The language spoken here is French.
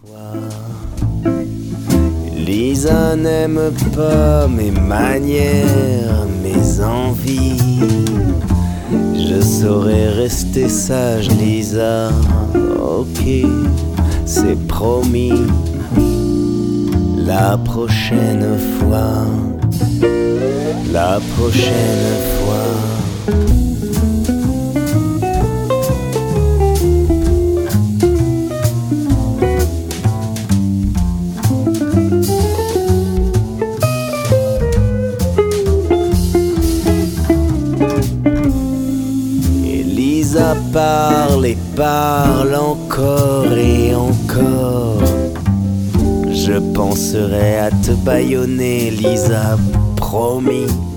Lisa n'aime pas mes manières, mes envies. Je saurais rester sage, Lisa. Ok, c'est promis. La prochaine fois, la prochaine fois. Lisa parle et parle encore et encore. Je penserai à te bâillonner, Lisa, promis.